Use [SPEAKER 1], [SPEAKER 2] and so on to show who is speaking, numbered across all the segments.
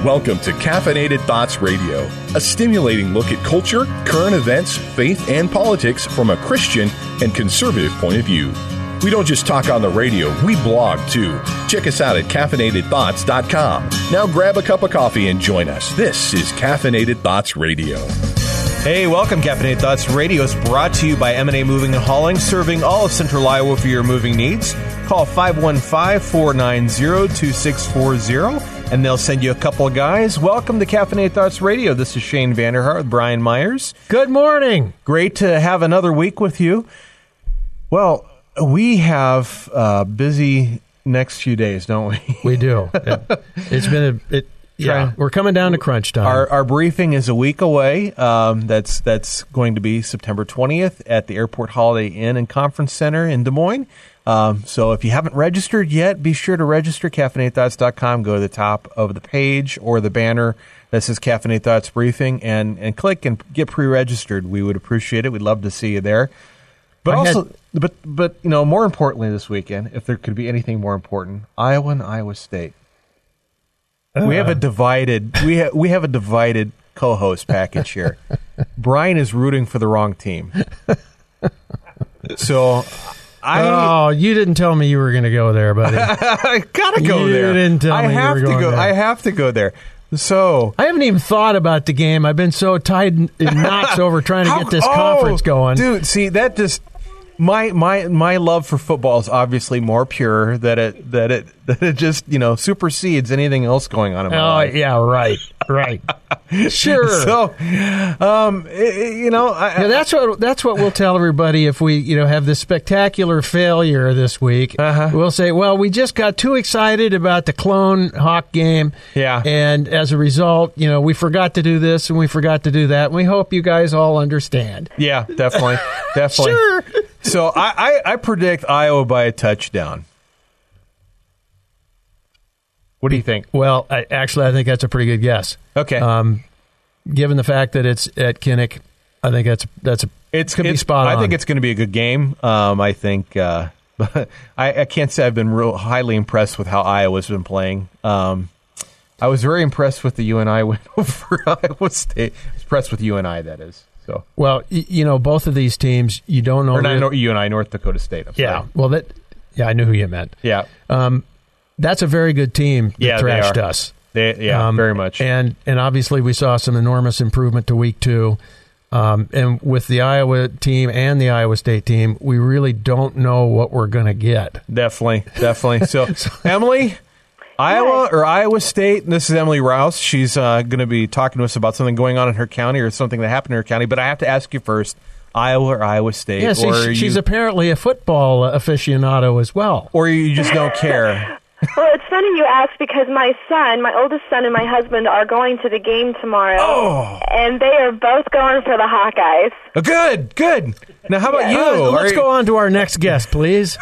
[SPEAKER 1] Welcome to Caffeinated Thoughts Radio, a stimulating look at culture, current events, faith, and politics from a Christian and conservative point of view. We don't just talk on the radio, we blog too. Check us out at caffeinatedthoughts.com. Now grab a cup of coffee and join us. This is Caffeinated Thoughts Radio.
[SPEAKER 2] Hey, welcome. Caffeinated Thoughts Radio is brought to you by M&A Moving and Hauling, serving all of Central Iowa for your moving needs. Call 515-490-2640, and they'll send you a couple of guys. Welcome to Caffeinated Thoughts Radio. This is Shane Vanderhart with Brian Myers.
[SPEAKER 3] Good morning.
[SPEAKER 2] Great to have another week with you. Well, we have busy next few days, don't we?
[SPEAKER 3] We do. It's been we're coming down to crunch time.
[SPEAKER 2] Our briefing is a week away. That's going to be September 20th at the Airport Holiday Inn and Conference Center in Des Moines. So if you haven't registered yet, be sure to register. CaffeinatedThoughts.com. Go to the top of the page or the banner that says Caffeinated Thoughts Briefing and click and get pre-registered. We would appreciate it. We'd love to see you there. But but you know, more importantly this weekend, if there could be anything more important, Iowa and Iowa State. We have a divided co-host package here. Brian is rooting for the wrong team. So
[SPEAKER 3] you didn't tell me you were going to go there, buddy.
[SPEAKER 2] I gotta go there.
[SPEAKER 3] You didn't tell me you were going there.
[SPEAKER 2] I have to go there. So
[SPEAKER 3] I haven't even thought about the game. I've been so tied in knots over trying to get this conference going.
[SPEAKER 2] Dude, see, that just my love for football is obviously more pure that it just, you know, supersedes anything else going on in my life.
[SPEAKER 3] Oh, yeah, right. Sure.
[SPEAKER 2] So,
[SPEAKER 3] that's what we'll tell everybody if we, have this spectacular failure this week. We'll say, well, we just got too excited about the Clone Hawk game.
[SPEAKER 2] Yeah.
[SPEAKER 3] And as a result, we forgot to do this and we forgot to do that. And we hope you guys all understand.
[SPEAKER 2] Yeah, definitely.
[SPEAKER 3] Sure.
[SPEAKER 2] So I predict Iowa by a touchdown. What do you think?
[SPEAKER 3] Well, I think that's a pretty good guess.
[SPEAKER 2] Okay.
[SPEAKER 3] Given the fact that it's at Kinnick, I think it's going to be spot on.
[SPEAKER 2] I think it's going to be a good game. I think I can't say I've been real highly impressed with how Iowa's been playing. I was very impressed with the UNI win over Iowa State. I was impressed with UNI, that is. So,
[SPEAKER 3] well, both of these teams, you don't know.
[SPEAKER 2] Or not UNI, North Dakota State. I'm sorry.
[SPEAKER 3] Yeah. Well, I knew who you meant.
[SPEAKER 2] Yeah.
[SPEAKER 3] That's a very good team that thrashed us.
[SPEAKER 2] Very much.
[SPEAKER 3] And obviously we saw some enormous improvement to week 2. And with the Iowa team and the Iowa State team, we really don't know what we're going to get.
[SPEAKER 2] Definitely. So, Emily, Iowa or Iowa State? This is Emily Rouse. She's going to be talking to us about something going on in her county or something that happened in her county. But I have to ask you first, Iowa or Iowa State?
[SPEAKER 3] Yeah, she's apparently a football aficionado as well.
[SPEAKER 2] Or you just don't care?
[SPEAKER 4] Well, it's funny you ask because my oldest son and my husband are going to the game tomorrow.
[SPEAKER 2] Oh.
[SPEAKER 4] And they are both going for the Hawkeyes.
[SPEAKER 2] Oh, good. Now, how about you?
[SPEAKER 3] Let's go on to our next guest, please.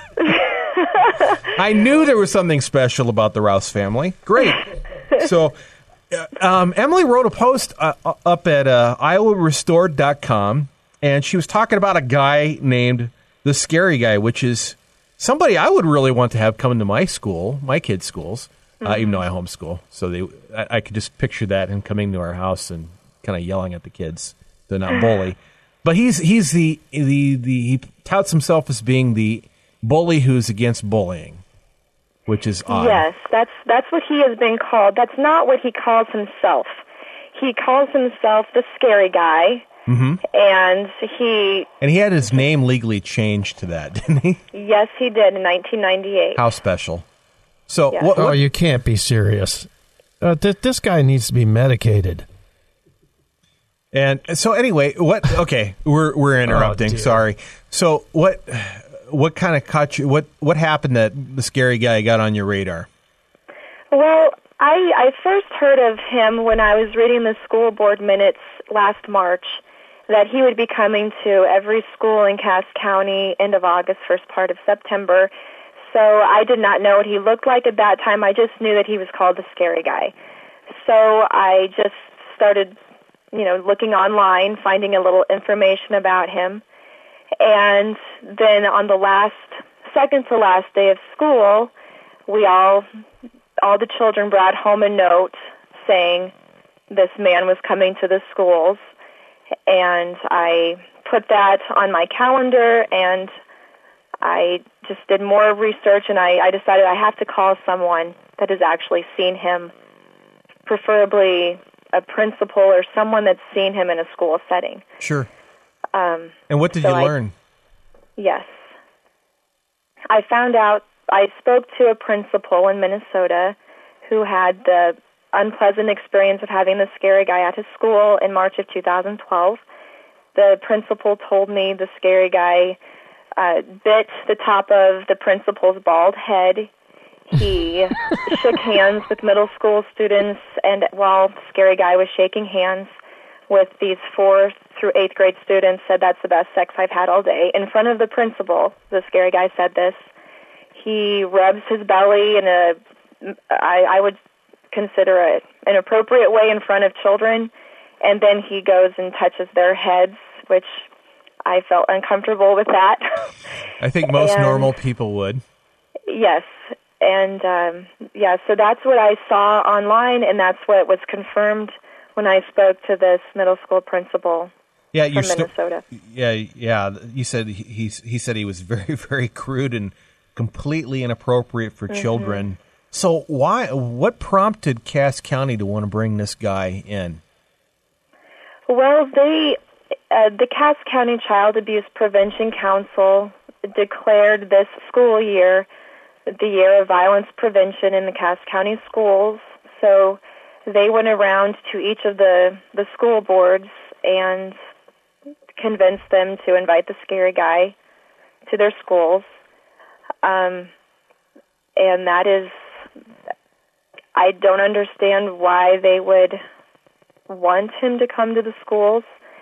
[SPEAKER 2] I knew there was something special about the Rouse family. Great. So, Emily wrote a post up at iowarestored.com, and she was talking about a guy named the Scary Guy, which is somebody I would really want to have come into my kids' schools, even though I homeschool. So I could just picture that, him coming to our house and kind of yelling at the kids. They're not bully. But he's he touts himself as being the bully who's against bullying, which is odd.
[SPEAKER 4] Yes, that's what he has been called. That's not what he calls himself. He calls himself the Scary Guy.
[SPEAKER 2] Mm-hmm.
[SPEAKER 4] And he
[SPEAKER 2] had his name legally changed to that, didn't he?
[SPEAKER 4] Yes, he did in 1998.
[SPEAKER 2] How special. So,
[SPEAKER 4] yes.
[SPEAKER 3] Oh, you can't be serious. This guy needs to be medicated.
[SPEAKER 2] And so anyway, okay, we're interrupting. Sorry. So what kind of caught you? What happened that the Scary Guy got on your radar?
[SPEAKER 4] Well, I first heard of him when I was reading the school board minutes last March, that he would be coming to every school in Cass County end of August, first part of September. So I did not know what he looked like at that time. I just knew that he was called the Scary Guy. So I just started, looking online, finding a little information about him. And then on the second to last day of school, all the children brought home a note saying this man was coming to the schools, and I put that on my calendar, and I just did more research, and I decided I have to call someone that has actually seen him, preferably a principal or someone that's seen him in a school setting.
[SPEAKER 2] Sure. And what did you learn?
[SPEAKER 4] Yes. I found out, I spoke to a principal in Minnesota who had the unpleasant experience of having the scary guy at his school in March of 2012. The principal told me the scary guy bit the top of the principal's bald head. He shook hands with middle school students, and while the scary guy was shaking hands with these 4th through 8th grade students, said, "That's the best sex I've had all day." In front of the principal, the scary guy said this. He rubs his belly in I would consider an inappropriate way in front of children, and then he goes and touches their heads, which I felt uncomfortable with that.
[SPEAKER 2] I think most normal people would.
[SPEAKER 4] Yes. And, so that's what I saw online, and that's what was confirmed when I spoke to this middle school principal from Minnesota.
[SPEAKER 2] Yeah. You said he said he was very, very crude and completely inappropriate for children. So what prompted Cass County to want to bring this guy in?
[SPEAKER 4] Well, the Cass County Child Abuse Prevention Council declared this school year the year of violence prevention in the Cass County schools. So they went around to each of the school boards and convinced them to invite the scary guy to their schools. And that is, I don't understand why they would want him to come to the schools.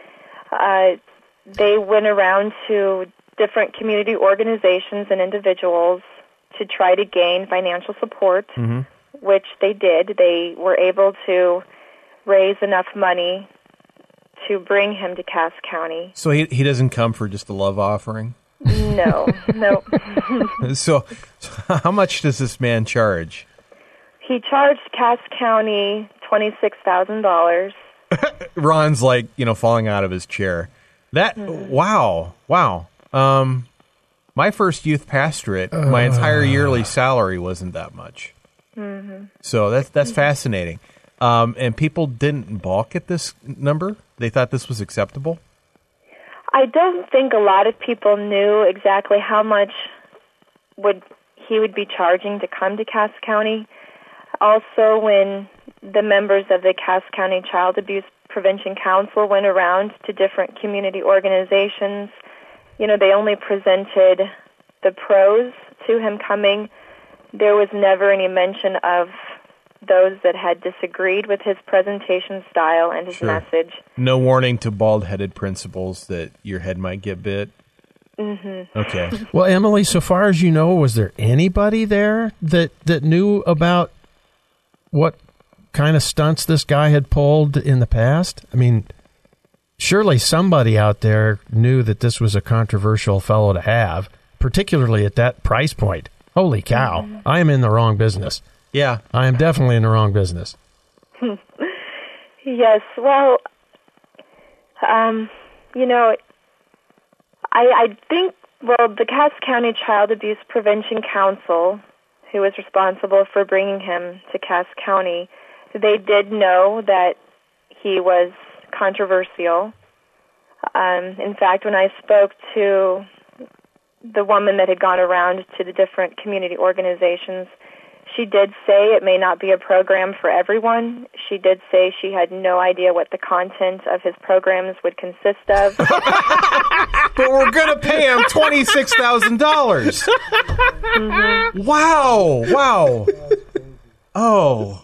[SPEAKER 4] They went around to different community organizations and individuals to try to gain financial support, which they did. They were able to raise enough money to bring him to Cass County.
[SPEAKER 2] So he doesn't come for just a love offering?
[SPEAKER 4] No.
[SPEAKER 2] So how much does this man charge?
[SPEAKER 4] He charged Cass County $26,000.
[SPEAKER 2] Ron's falling out of his chair. Wow. My first youth pastorate, my entire yearly salary wasn't that much. So that's fascinating. And people didn't balk at this number? They thought this was acceptable?
[SPEAKER 4] I don't think a lot of people knew exactly how much he would be charging to come to Cass County. Also, when the members of the Cass County Child Abuse Prevention Council went around to different community organizations, they only presented the pros to him coming. There was never any mention of those that had disagreed with his presentation style and his message.
[SPEAKER 2] No warning to bald-headed principals that your head might get bit? Okay.
[SPEAKER 3] Well, Emily, so far as you know, was there anybody there that knew about what kind of stunts this guy had pulled in the past? I mean, surely somebody out there knew that this was a controversial fellow to have, particularly at that price point. Holy cow. I am in the wrong business.
[SPEAKER 2] Yeah.
[SPEAKER 3] I am definitely in the wrong business.
[SPEAKER 4] Yes. Well, I think, the Cass County Child Abuse Prevention Council, who was responsible for bringing him to Cass County, they did know that he was controversial. In fact, when I spoke to the woman that had gone around to the different community organizations, she did say it may not be a program for everyone. She did say she had no idea what the content of his programs would consist of.
[SPEAKER 2] But we're going to pay him $26,000. Wow. Oh.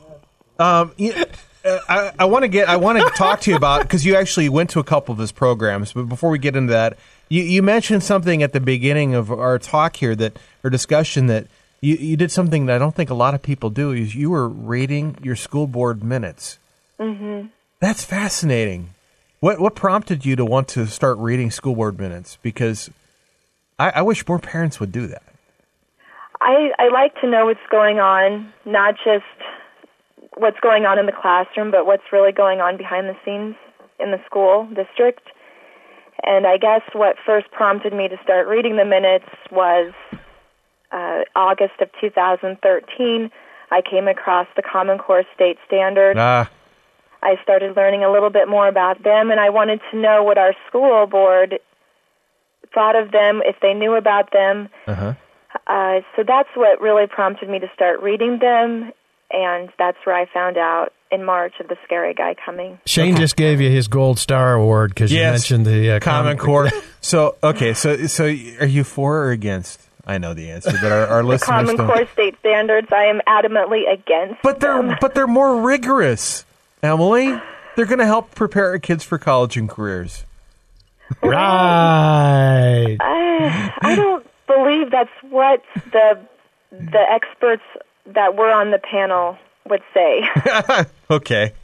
[SPEAKER 2] I want to talk to you about, because you actually went to a couple of his programs, but before we get into that, you mentioned something at the beginning of our talk here, or discussion, that you did something that I don't think a lot of people do. Is you were rating your school board minutes. That's fascinating. What prompted you to want to start reading school board minutes? Because I wish more parents would do that.
[SPEAKER 4] I like to know what's going on, not just what's going on in the classroom, but what's really going on behind the scenes in the school district. And I guess what first prompted me to start reading the minutes was August of 2013. I came across the Common Core State Standard. I started learning a little bit more about them, and I wanted to know what our school board thought of them, if they knew about them. So that's what really prompted me to start reading them, and that's where I found out in March of the scary guy coming.
[SPEAKER 3] Shane just gave you his Gold Star Award because you mentioned the
[SPEAKER 2] Common Core. So are you for or against? I know the answer, but our listeners
[SPEAKER 4] Common Core State Standards, I am adamantly against.
[SPEAKER 2] But they're more rigorous, Emily. They're going to help prepare our kids for college and careers.
[SPEAKER 3] Right.
[SPEAKER 4] I don't believe that's what the experts that were on the panel would say.
[SPEAKER 2] Okay.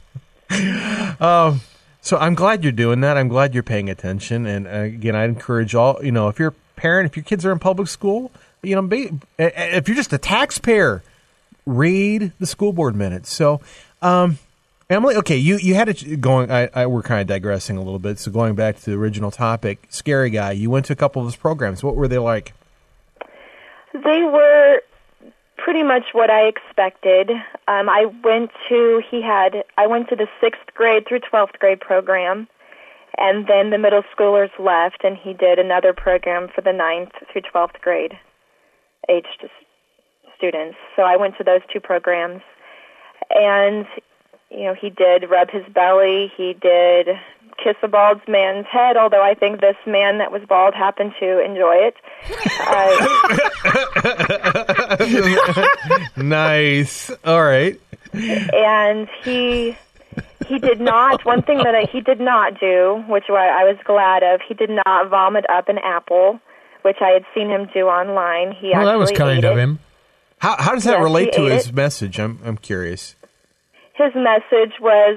[SPEAKER 2] So I'm glad you're doing that. I'm glad you're paying attention. And again, I encourage all, if you're a parent, if your kids are in public school, if you're just a taxpayer, read the school board minutes. So, Emily, okay, you had it going. We're kind of digressing a little bit. So going back to the original topic, Scary Guy, you went to a couple of his programs. What were they like?
[SPEAKER 4] They were pretty much what I expected. I went to the 6th grade through 12th grade program, and then the middle schoolers left, and he did another program for the 9th through 12th grade aged students. So I went to those two programs, and he did rub his belly, he did kiss a bald man's head, although I think this man that was bald happened to enjoy
[SPEAKER 2] it. Nice. All right.
[SPEAKER 4] And he did not, one thing that he did not do, which I was glad of, he did not vomit up an apple, which I had seen him do online.
[SPEAKER 3] That was kind of him.
[SPEAKER 2] How does that relate to his message? I'm curious.
[SPEAKER 4] His message was,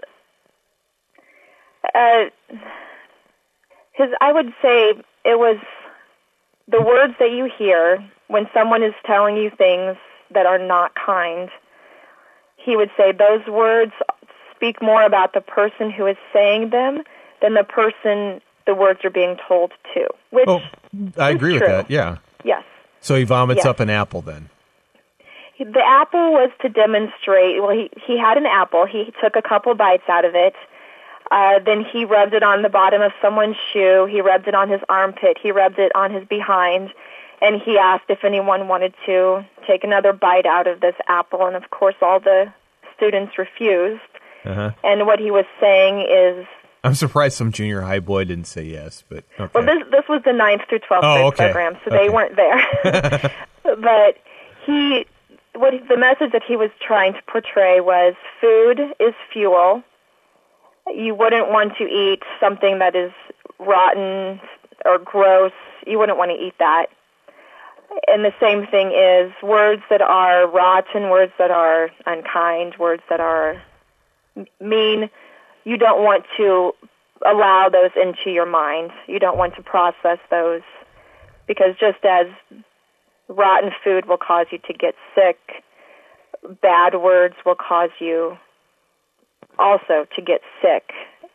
[SPEAKER 4] I would say it was the words that you hear when someone is telling you things that are not kind. He would say those words speak more about the person who is saying them than the person the words are being told to. Which
[SPEAKER 2] I agree with that, yeah.
[SPEAKER 4] Yes.
[SPEAKER 2] So he vomits up an apple then?
[SPEAKER 4] The apple was to demonstrate, he had an apple. He took a couple bites out of it. Then he rubbed it on the bottom of someone's shoe. He rubbed it on his armpit. He rubbed it on his behind. And he asked if anyone wanted to take another bite out of this apple. And, of course, all the students refused. And what he was saying is...
[SPEAKER 2] I'm surprised some junior high boy didn't say yes, but okay.
[SPEAKER 4] Well, this was the 9th through 12th grade program, so they weren't there. But the message that he was trying to portray was food is fuel. You wouldn't want to eat something that is rotten or gross. You wouldn't want to eat that. And the same thing is words that are rotten, words that are unkind, words that are mean. You don't want to allow those into your mind. You don't want to process those, because just as rotten food will cause you to get sick, bad words will cause you also to get sick.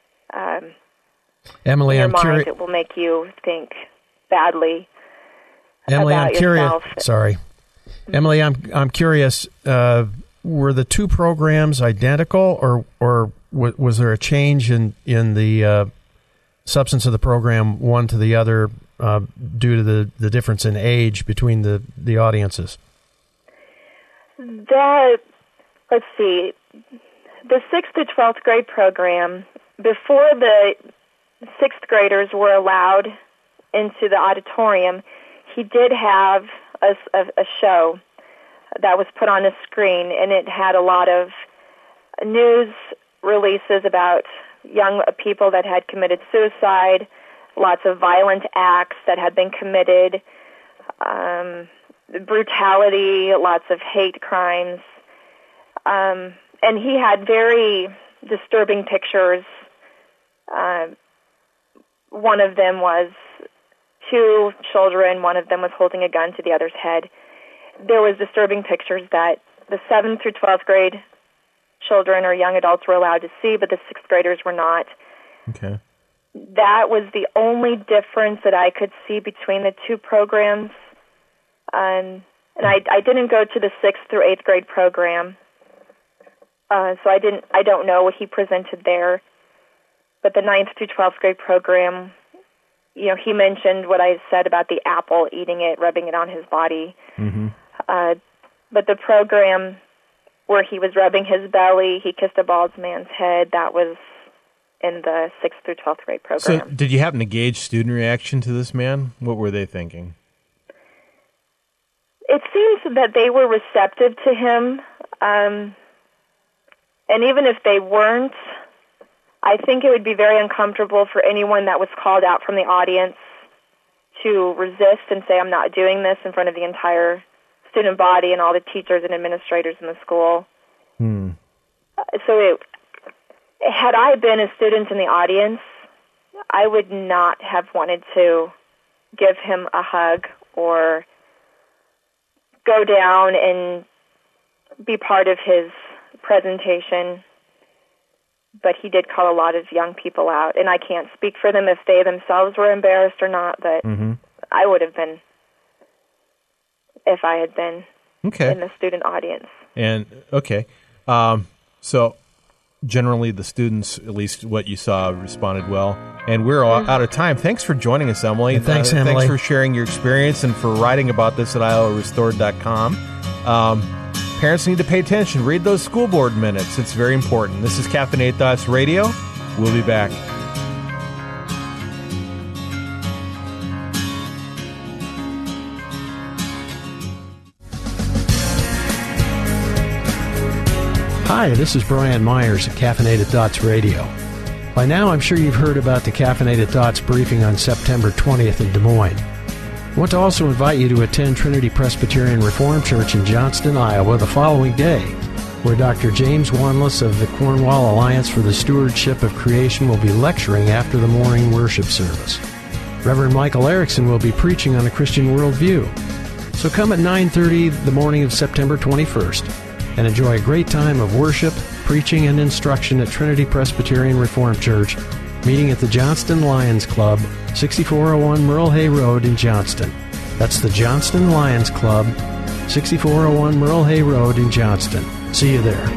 [SPEAKER 3] Emily,
[SPEAKER 4] I'm curious. It will make you think badly.
[SPEAKER 3] Emily,
[SPEAKER 4] about
[SPEAKER 3] I'm curious.
[SPEAKER 4] yourself.
[SPEAKER 3] Sorry, Emily, I'm curious. Were the two programs identical, or was there a change in the substance of the program, one to the other, due to the difference in age between the audiences?
[SPEAKER 4] Let's see. The 6th to 12th grade program, before the 6th graders were allowed into the auditorium, he did have a show that was put on a screen, and it had a lot of news releases about young people that had committed suicide, lots of violent acts that had been committed, brutality, lots of hate crimes. And he had very disturbing pictures. One of them was two children. One of them was holding a gun to the other's head. There was disturbing pictures that the 7th through 12th grade children or young adults were allowed to see, but the sixth graders were not.
[SPEAKER 2] Okay.
[SPEAKER 4] That was the only difference that I could see between the two programs. And I didn't go to the 6th through 8th grade program, so I don't know what he presented there. But the 9th through 12th grade program, you know, he mentioned what I said about the apple, eating it, rubbing it on his body.
[SPEAKER 2] Mm-hmm.
[SPEAKER 4] But the program where he was rubbing his belly, he kissed a bald man's head, that was in the 6th through 12th grade program.
[SPEAKER 2] So did you happen to gauge student reaction to this man? What were they thinking?
[SPEAKER 4] It seems that they were receptive to him, and even if they weren't, I think it would be very uncomfortable for anyone that was called out from the audience to resist and say, I'm not doing this in front of the entire student body and all the teachers and administrators in the school. So had I been a student in the audience, I would not have wanted to give him a hug or go down and be part of his presentation. But he did call a lot of young people out, and I can't speak for them if they themselves were embarrassed or not, but I would have been if I had been in the student audience.
[SPEAKER 2] And, so generally the students, at least what you saw, responded well. And we're out of time. Thanks for joining us, Emily.
[SPEAKER 3] And thanks, Emily.
[SPEAKER 2] Thanks for sharing your experience and for writing about this at iowarestored.com. Parents need to pay attention. Read those school board minutes. It's very important. This is Caffeinated Thoughts Radio. We'll be back.
[SPEAKER 3] Hi, this is Brian Myers at Caffeinated Thoughts Radio. By now, I'm sure you've heard about the Caffeinated Thoughts briefing on September 20th in Des Moines. I want to also invite you to attend Trinity Presbyterian Reformed Church in Johnston, Iowa the following day, where Dr. James Wanless of the Cornwall Alliance for the Stewardship of Creation will be lecturing after the morning worship service. Reverend Michael Erickson will be preaching on a Christian worldview. So come at 9:30 the morning of September 21st and enjoy a great time of worship, preaching, and instruction at Trinity Presbyterian Reformed Church, meeting at the Johnston Lions Club, 6401 Merle Hay Road in Johnston. That's the Johnston Lions Club, 6401 Merle Hay Road in Johnston. See you there.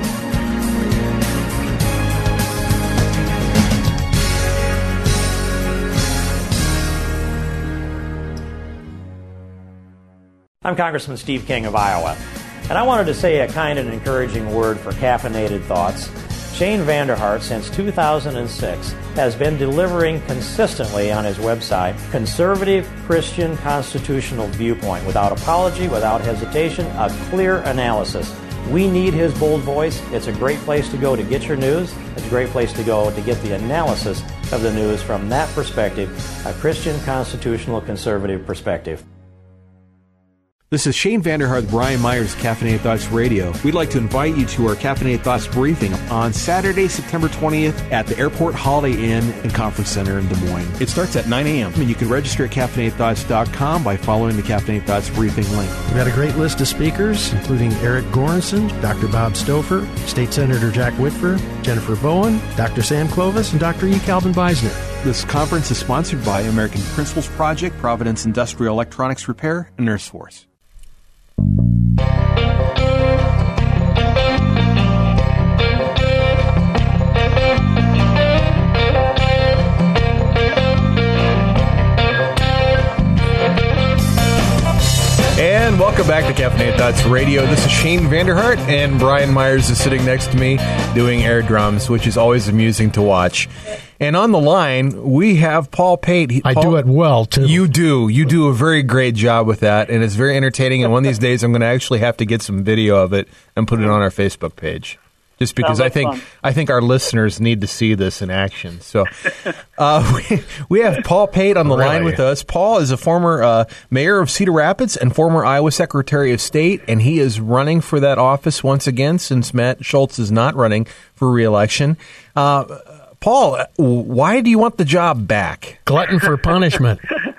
[SPEAKER 5] I'm Congressman Steve King of Iowa, and I wanted to say a kind and encouraging word for Caffeinated Thoughts. Shane Vanderhart, since 2006, has been delivering consistently on his website conservative Christian constitutional viewpoint, without apology, without hesitation, a clear analysis. We need his bold voice. It's a great place to go to get your news. It's a great place to go to get the analysis of the news from that perspective, a Christian constitutional conservative perspective.
[SPEAKER 2] This is Shane Vanderhart, Brian Myers, Caffeinated Thoughts Radio. We'd like to invite you to our Caffeinated Thoughts briefing on Saturday, September 20th at the Airport Holiday Inn and Conference Center in Des Moines. It starts at 9 a.m. and you can register at CaffeinatedThoughts.com by following the Caffeinated Thoughts briefing link.
[SPEAKER 3] We've got a great list of speakers, including Eric Goranson, Dr. Bob Stouffer, State Senator Jack Whitver, Jennifer Bowen, Dr. Sam Clovis, and Dr. E. Calvin Beisner.
[SPEAKER 2] This conference is sponsored by American Principles Project, Providence Industrial Electronics Repair, and Nurse Force. And welcome back to Caffeinated Thoughts Radio. This is Shane Vanderhart, and Brian Myers is sitting next to me doing air drums, which is always amusing to watch. And on the line, we have Paul Pate.
[SPEAKER 3] I do it well, too.
[SPEAKER 2] You do. You do a very great job with that, and it's very entertaining. And one of these days, I'm going to actually have to get some video of it and put it on our Facebook page. Just because I think our listeners need to see this in action. So we have Paul Pate on the line with us. Paul is a former mayor of Cedar Rapids and former Iowa Secretary of State, and he is running for that office once again since Matt Schultz is not running for re-election. Paul, why do you want the job back?
[SPEAKER 3] Glutton for punishment.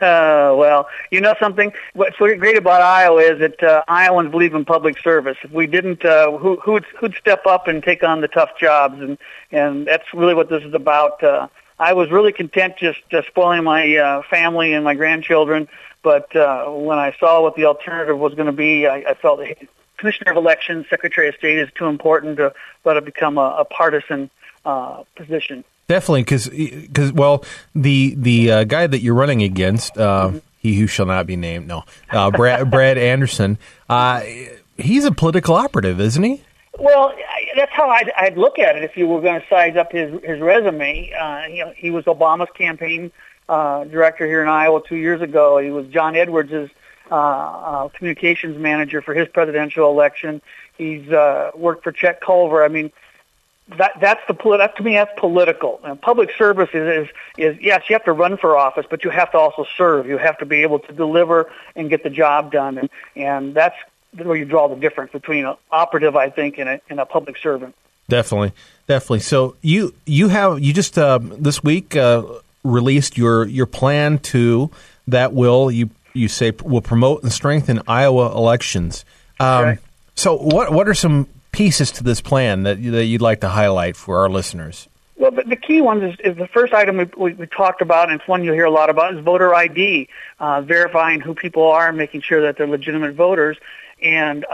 [SPEAKER 6] Well, you know something? What's great about Iowa is that Iowans believe in public service. If we didn't, who'd step up and take on the tough jobs? And that's really what this is about. I was really content just spoiling my family and my grandchildren, but when I saw what the alternative was going to be, I felt that Commissioner of Elections, Secretary of State is too important to let it become a partisan position.
[SPEAKER 2] Definitely, because well, the guy that you're running against, he who shall not be named, Brad Anderson, he's a political operative, isn't he?
[SPEAKER 6] Well, that's how I'd look at it if you were going to size up his resume. He was Obama's campaign director here in Iowa 2 years ago. He was John Edwards' communications manager for his presidential election. He's worked for Chet Culver. I mean, to me, that's political. And public service is yes, you have to run for office, but you have to also serve. You have to be able to deliver and get the job done, and that's where you draw the difference between an operative, I think, and a public servant. Definitely.
[SPEAKER 2] So you just this week released your plan that will promote and strengthen Iowa elections.
[SPEAKER 6] Right.
[SPEAKER 2] So what are some pieces to this plan that you'd like to highlight for our listeners?
[SPEAKER 6] Well, the key one is the first item we talked about, and it's one you'll hear a lot about, is voter ID, verifying who people are and making sure that they're legitimate voters. And,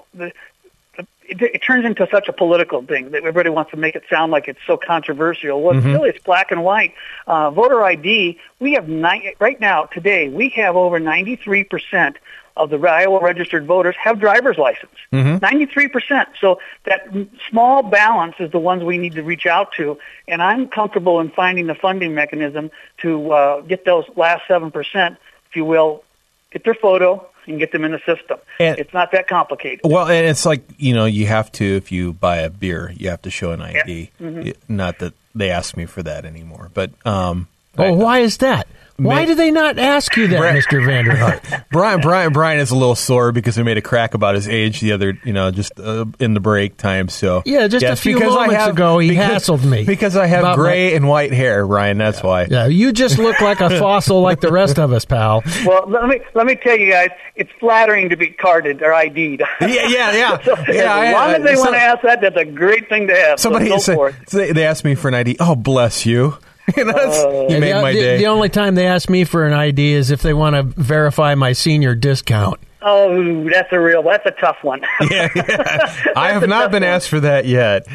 [SPEAKER 6] it turns into such a political thing that everybody wants to make it sound like it's so controversial. Well, really, it's black and white. Voter ID, we have right now, today, we have over 93% of the Iowa registered voters have driver's license. 93%. So that small balance is the ones we need to reach out to. And I'm comfortable in finding the funding mechanism to get those last 7%, if you will, get their photo and get them in the system. And it's not that complicated.
[SPEAKER 2] Well, and it's like, you have to, if you buy a beer, you have to show an ID. Yeah. Not that they ask me for that anymore. But
[SPEAKER 3] why is that? Why do they not ask you that, Mr. Vanderhart?
[SPEAKER 2] Brian is a little sore because I made a crack about his age the other, just in the break time. So
[SPEAKER 3] just a few moments ago, he hassled me
[SPEAKER 2] because I have gray and white hair, Brian. That's why.
[SPEAKER 3] Yeah, you just look like a fossil, like the rest of us, pal.
[SPEAKER 6] Well, let me tell you guys, it's flattering to be carded or ID'd.
[SPEAKER 2] Yeah.
[SPEAKER 6] So, as long as they want to ask that, that's a great thing to have.
[SPEAKER 2] Somebody they asked me for an ID. Oh, bless you. You made my day.
[SPEAKER 3] The only time they ask me for an ID is if they want to verify my senior discount.
[SPEAKER 6] Oh, that's a tough one.
[SPEAKER 2] Yeah. I have not been asked for that yet.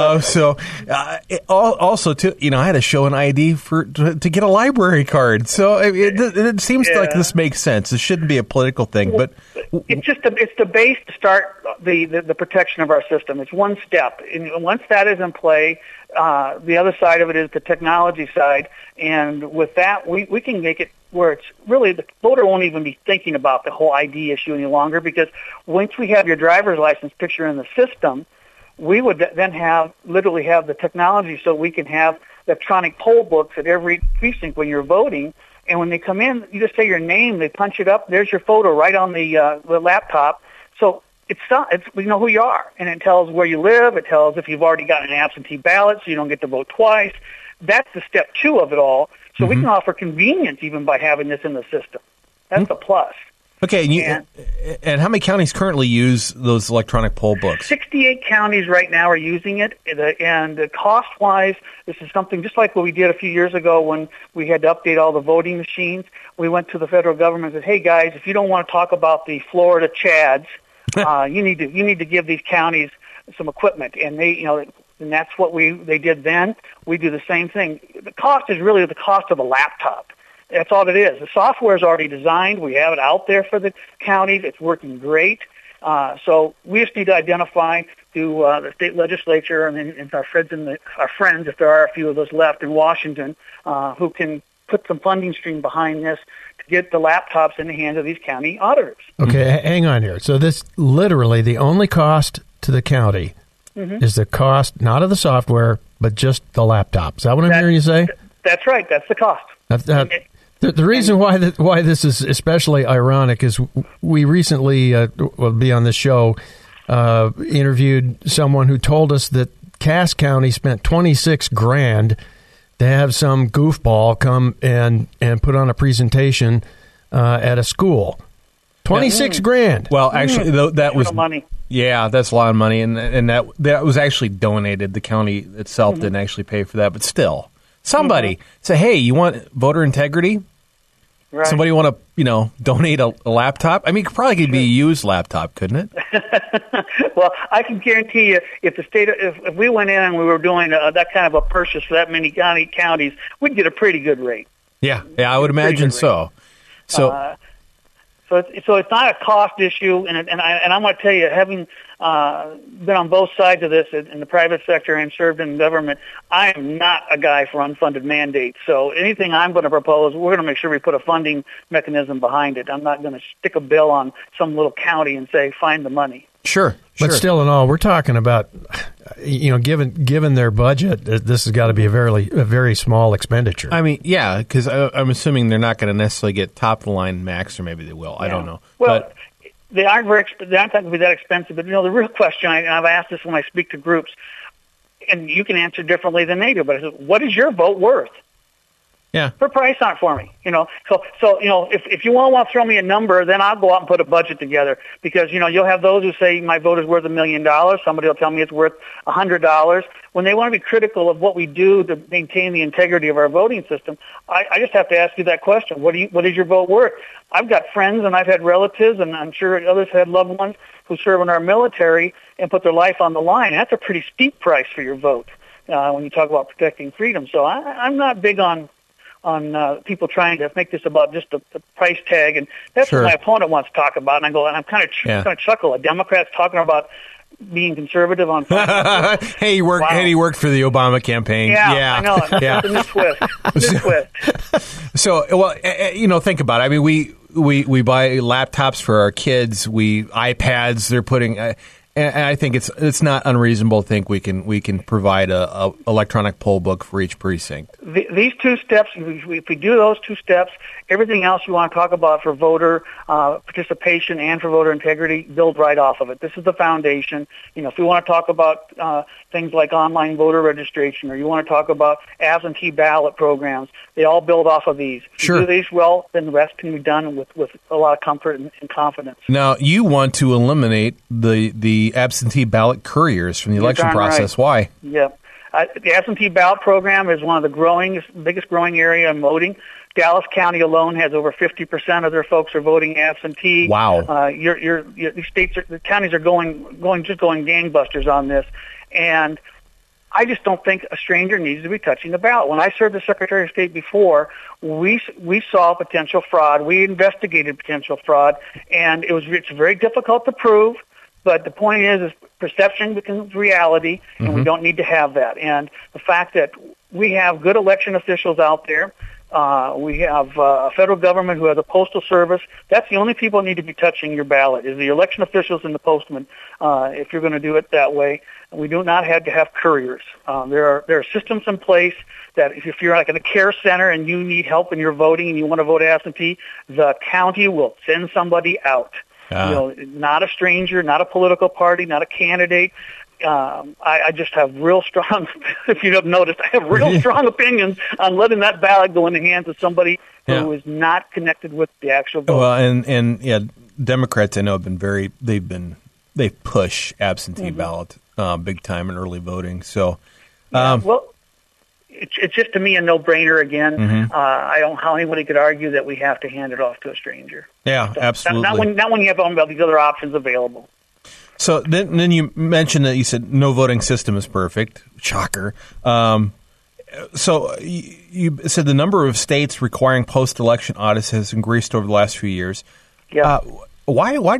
[SPEAKER 2] Also, too, I had to show an ID to get a library card. So it seems like this makes sense. This shouldn't be a political thing, but
[SPEAKER 6] it's the base to start the protection of our system. It's one step, and once that is in play, the other side of it is the technology side, and with that, we can make it where it's really the voter won't even be thinking about the whole ID issue any longer, because once we have your driver's license picture in the system, we would then literally have the technology so we can have electronic poll books at every precinct when you're voting, and when they come in, you just say your name, they punch it up, there's your photo right on the laptop, so we know who you are, and it tells where you live, it tells if you've already got an absentee ballot so you don't get to vote twice. That's the step 2 of it all. So we can offer convenience even by having this in the system. That's a plus.
[SPEAKER 2] Okay, and how many counties currently use those electronic poll books?
[SPEAKER 6] 68 counties right now are using it, and cost-wise, this is something just like what we did a few years ago when we had to update all the voting machines. We went to the federal government and said, hey, guys, if you don't want to talk about the Florida Chads, you need to give these counties some equipment, and and that's what they did then. We do the same thing. The cost is really the cost of a laptop. That's all it is. The software is already designed. We have it out there for the counties. It's working great. So we just need to identify through the state legislature and our friends, if there are a few of those left in Washington, who can put some funding stream behind this to get the laptops in the hands of these county auditors.
[SPEAKER 3] Okay, hang on here. So this literally the only cost to the county is the cost not of the software, but just the laptop. Is that what I'm hearing you say?
[SPEAKER 6] That's right. That's the cost.
[SPEAKER 3] The reason why this is especially ironic is we recently will be on this show interviewed someone who told us that Cass County spent $26,000 to have some goofball come and put on a presentation at a school. 26 grand.
[SPEAKER 2] Well, actually, that was
[SPEAKER 6] money.
[SPEAKER 2] Yeah, that's a lot of money, and that was actually donated. The county itself didn't actually pay for that, but still, somebody say, "Hey, you want voter integrity?"
[SPEAKER 6] Right.
[SPEAKER 2] Somebody want to, donate a laptop? I mean, it probably could be a used laptop, couldn't it?
[SPEAKER 6] Well, I can guarantee you, if we went in and we were doing that kind of a purchase for that many counties, we'd get a pretty good rate.
[SPEAKER 2] Yeah, I would imagine so. So
[SPEAKER 6] it's not a cost issue, and I'm going to tell you, having been on both sides of this in the private sector and served in government, I am not a guy for unfunded mandates. So anything I'm going to propose, we're going to make sure we put a funding mechanism behind it. I'm not going to stick a bill on some little county and say, find the money.
[SPEAKER 2] Sure.
[SPEAKER 3] But still in all, we're talking about, given their budget, this has got to be a very small expenditure.
[SPEAKER 2] I mean, yeah, because I'm assuming they're not going to necessarily get top of the line max, or maybe they will. Yeah. I don't know.
[SPEAKER 6] Well, they aren't they're not going to be that expensive. But the real question, and I've asked this when I speak to groups, and you can answer differently than they do. But I said, what is your vote worth?
[SPEAKER 2] Yeah.
[SPEAKER 6] Put a price on it for me, So if you want to throw me a number, then I'll go out and put a budget together, because you'll have those who say my vote is worth $1 million. Somebody will tell me it's worth $100. When they want to be critical of what we do to maintain the integrity of our voting system, I just have to ask you that question: what is your vote worth? I've got friends and I've had relatives, and I'm sure others had loved ones who serve in our military and put their life on the line. That's a pretty steep price for your vote when you talk about protecting freedom. So I'm not big on people trying to make this about just the price tag, and that's what my opponent wants to talk about. And I go, and I'm kind of chuckle. A Democrat's talking about being conservative on.
[SPEAKER 2] Hey, he worked for the Obama campaign.
[SPEAKER 6] Yeah. I know. It's a new twist.
[SPEAKER 2] So, well, think about it. I mean, we buy laptops for our kids. iPads. They're putting. And I think it's not unreasonable to think we can provide a electronic poll book for each precinct.
[SPEAKER 6] These two steps, if we do those two steps, everything else you want to talk about for voter participation and for voter integrity, build right off of it. This is the foundation. If we want to talk about things like online voter registration, or you want to talk about absentee ballot programs, they all build off of these. If you do these well, then the rest can be done with a lot of comfort and confidence.
[SPEAKER 2] Now, you want to eliminate the absentee ballot couriers from the election process.
[SPEAKER 6] Right.
[SPEAKER 2] Why?
[SPEAKER 6] Yeah. The absentee ballot program is one of the biggest growing area in voting. Dallas County alone has over 50% of their folks are voting absentee.
[SPEAKER 2] Wow.
[SPEAKER 6] The counties are going gangbusters on this, and I just don't think a stranger needs to be touching the ballot. When I served as Secretary of State before, we saw potential fraud. We investigated potential fraud, and it's very difficult to prove. But the point is perception becomes reality, and we don't need to have that. And the fact that we have good election officials out there, we have a federal government who has a postal service. That's the only people who need to be touching your ballot, is the election officials and the postmen, if you're going to do it that way. We do not have to have couriers. There are systems in place that if you're like in a care center and you need help in your voting and you want to vote absentee, the county will send somebody out. Not a stranger, not a political party, not a candidate. I just have real strong, if you have noticed, I have real strong opinions on letting that ballot go in the hands of somebody who is not connected with the actual vote.
[SPEAKER 2] Well, and Democrats I know have been they push absentee ballot big time in early voting. So,
[SPEAKER 6] it's just to me a no-brainer again. I don't know how anybody could argue that we have to hand it off to a stranger.
[SPEAKER 2] Yeah, absolutely.
[SPEAKER 6] Not when you have all these other options available.
[SPEAKER 2] So then you mentioned that you said no voting system is perfect. Shocker. So you said the number of states requiring post-election audits has increased over the last few years.
[SPEAKER 6] Yeah.
[SPEAKER 2] Why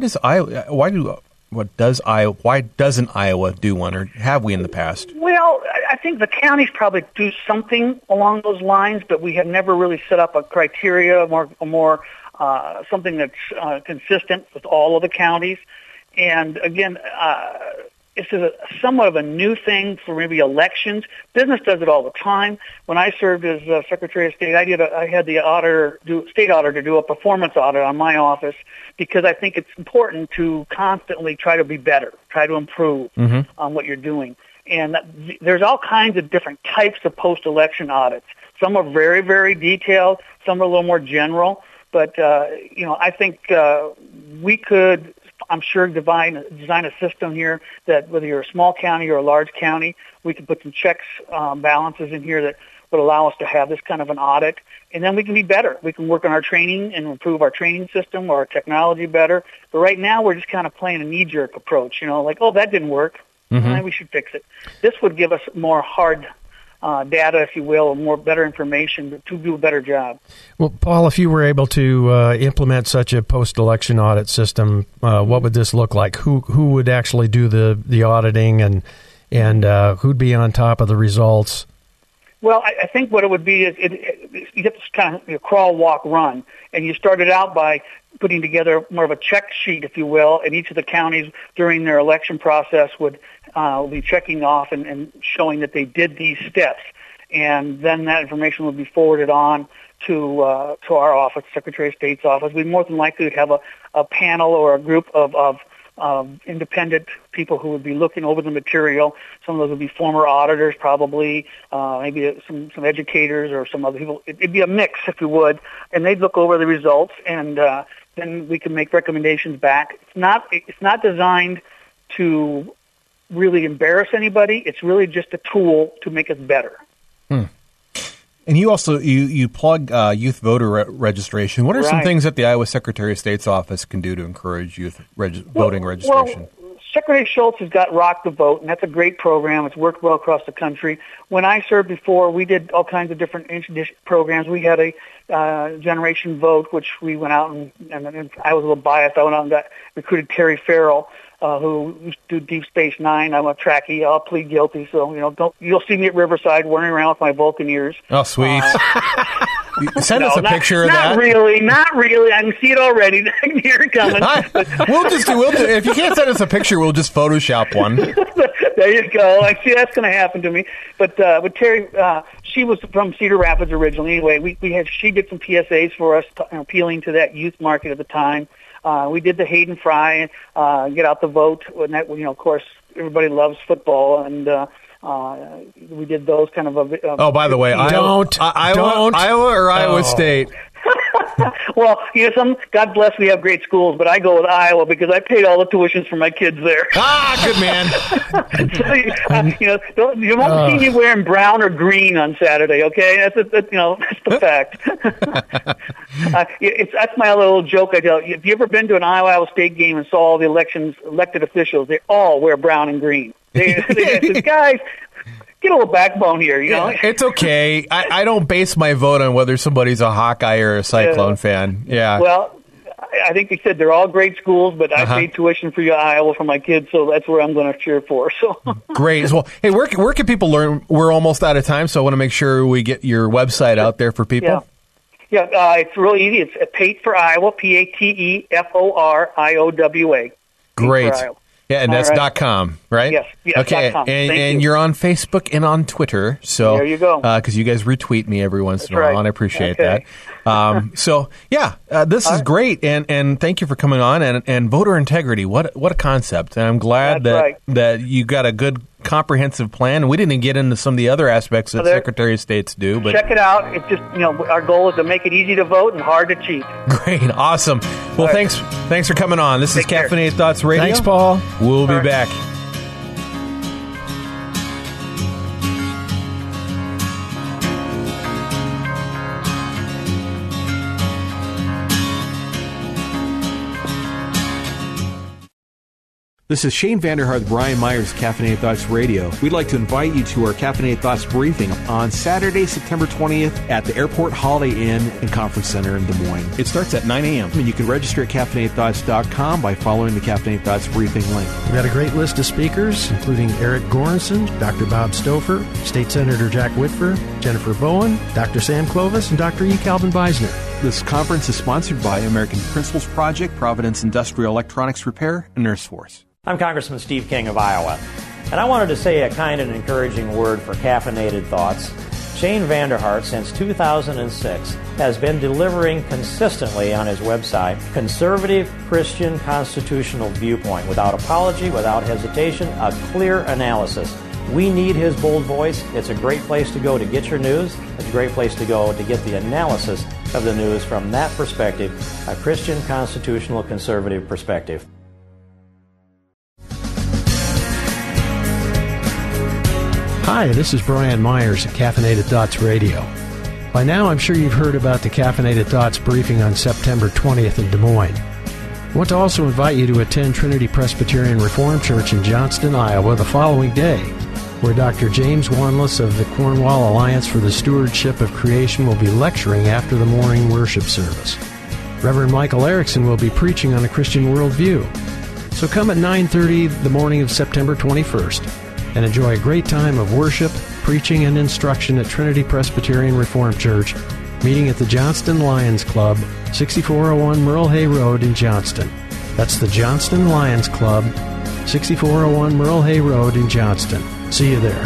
[SPEAKER 2] doesn't Iowa do one, or have we in the past?
[SPEAKER 6] Well, I think the counties probably do something along those lines, but we have never really set up a criteria more something that's consistent with all of the counties. And again, this is somewhat of a new thing for maybe elections. Business does it all the time. When I served as Secretary of State, I had the state auditor do a performance audit on my office, because I think it's important to constantly try to be better, try to improve on what you're doing. And there's all kinds of different types of post-election audits. Some are very, very detailed. Some are a little more general. But, I think we could, I'm sure, design a system here that whether you're a small county or a large county, we can put some checks, balances in here that would allow us to have this kind of an audit. And then we can be better. We can work on our training and improve our training system or our technology better. But right now we're just kind of playing a knee-jerk approach, like, oh, that didn't work. We should fix it. This would give us more hard data, if you will, more better information to do a better job. Well,
[SPEAKER 3] Paul, if you were able to implement such a post-election audit system, what would this look like? Who would actually do the auditing, and who'd be on top of the results?
[SPEAKER 6] Well, I think what it would be is you have to kind of crawl, walk, run, and you started out by putting together more of a check sheet, if you will, and each of the counties during their election process would be checking off and showing that they did these steps, and then that information would be forwarded on to our office, Secretary of State's office. We more than likely would have a panel or a group of independent people who would be looking over the material. Some of those would be former auditors, probably, maybe some educators or some other people. It'd be a mix, if you would, and they'd look over the results, and then we can make recommendations back. It's not designed to really embarrass anybody. It's really just a tool to make us better.
[SPEAKER 2] And you also you plug youth voter registration. What are some things that the Iowa Secretary of State's office can do to encourage youth voting registration?
[SPEAKER 6] Well, Secretary Schultz has got Rock the Vote, and that's a great program. It's worked well across the country. When I served before, we did all kinds of different programs. We had a Generation Vote, which we went out and I was a little biased. I went out and recruited Terry Farrell, who used to do Deep Space Nine. I'm a Trekkie. I'll plead guilty. So, you'll see me at Riverside wearing around with my Vulcan ears.
[SPEAKER 2] Oh, sweet. Send us a picture of that.
[SPEAKER 6] Not really. I can see it already. Here it coming.
[SPEAKER 2] We'll do. If you can't send us a picture, we'll just Photoshop one.
[SPEAKER 6] There you go. I see that's going to happen to me. But Terry, she was from Cedar Rapids originally. Anyway, she did some PSAs for us, appealing to that youth market at the time. We did the Hayden Fry, get out the vote. And that, of course, everybody loves football, and we did those kind of.
[SPEAKER 2] Oh, by the way, Iowa or Iowa State?
[SPEAKER 6] Well, God bless, we have great schools, but I go with Iowa because I paid all the tuitions for my kids there.
[SPEAKER 2] Good man.
[SPEAKER 6] So, you won't see me wearing brown or green on Saturday. Okay, that's the fact. That's my little joke I tell you. Have you ever been to an Iowa State game and saw all the elected officials? They all wear brown and green. They guys, get a little backbone here,
[SPEAKER 2] Yeah, it's okay. I don't base my vote on whether somebody's a Hawkeye or a Cyclone fan. Yeah.
[SPEAKER 6] Well, I think they said they're all great schools, but I paid tuition for Iowa for my kids, so that's where I'm going to cheer for. So
[SPEAKER 2] great. Well, hey, where can people learn? We're almost out of time, so I want to make sure we get your website out there for people.
[SPEAKER 6] Yeah, it's really easy. It's Pate for Iowa, PATEFORIOWA.
[SPEAKER 2] Great. Yeah, and that's .com, right?
[SPEAKER 6] Yes.
[SPEAKER 2] Okay,
[SPEAKER 6] .com.
[SPEAKER 2] And you're on Facebook and on Twitter. So
[SPEAKER 6] there you go.
[SPEAKER 2] Because you guys retweet me every once in a while, and I appreciate that. This is great, and thank you for coming on. And voter integrity, what a concept! And I'm glad that you got a good comprehensive plan. We didn't get into some of the other aspects that Secretary of States do, but
[SPEAKER 6] check it out. It's just our goal is to make it easy to vote and hard to cheat.
[SPEAKER 2] Great, awesome. Well, thanks for coming on. This is Caffeinated Thoughts Radio.
[SPEAKER 3] Thanks, Paul.
[SPEAKER 2] We'll be back. This is Shane Vanderhart, Brian Myers, Caffeinated Thoughts Radio. We'd like to invite you to our Caffeinated Thoughts briefing on Saturday, September 20th at the Airport Holiday Inn and Conference Center in Des Moines. It starts at 9 a.m. and you can register at CaffeinatedThoughts.com by following the Caffeinated Thoughts briefing link.
[SPEAKER 3] We've got a great list of speakers, including Eric Goranson, Dr. Bob Stouffer, State Senator Jack Whitver, Jennifer Bowen, Dr. Sam Clovis, and Dr. E. Calvin Beisner.
[SPEAKER 2] This conference is sponsored by American Principles Project, Providence Industrial Electronics Repair, and Nurse Force.
[SPEAKER 5] I'm Congressman Steve King of Iowa, and I wanted to say a kind and encouraging word for Caffeinated Thoughts. Shane Vanderhart, since 2006, has been delivering consistently on his website conservative Christian constitutional viewpoint, without apology, without hesitation, a clear analysis We need his bold voice. It's a great place to go to get your news. It's a great place to go to get the analysis of the news from that perspective, a Christian constitutional conservative perspective.
[SPEAKER 3] Hi, this is Brian Myers at Caffeinated Thoughts Radio. By now, I'm sure you've heard about the Caffeinated Thoughts briefing on September 20th in Des Moines. I want to also invite you to attend Trinity Presbyterian Reformed Church in Johnston, Iowa the following day, where Dr. James Wanless of the Cornwall Alliance for the Stewardship of Creation will be lecturing after the morning worship service. Reverend Michael Erickson will be preaching on a Christian worldview. So come at 9:30 the morning of September 21st and enjoy a great time of worship, preaching, and instruction at Trinity Presbyterian Reformed Church, meeting at the Johnston Lions Club, 6401 Merle Hay Road in Johnston. That's the Johnston Lions Club, 6401 Merle Hay Road in Johnston. See you there.